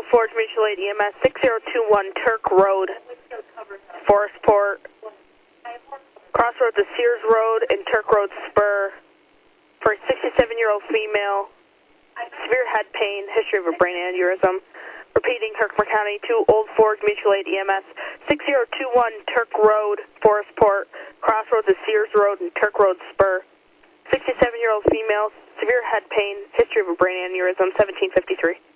Forge Mutual Aid EMS 6021 Turk Road, Forestport, crossroads of Sears Road and Turk Road Spur, for a 67-year-old female, severe head pain, history of a brain aneurysm. Repeating, Herkimer County to Old Forge Mutual Aid EMS 6021 Turk Road, Forestport, crossroads of Sears Road and Turk Road Spur. 67-year-old female, severe head pain, history of a brain aneurysm, 1753.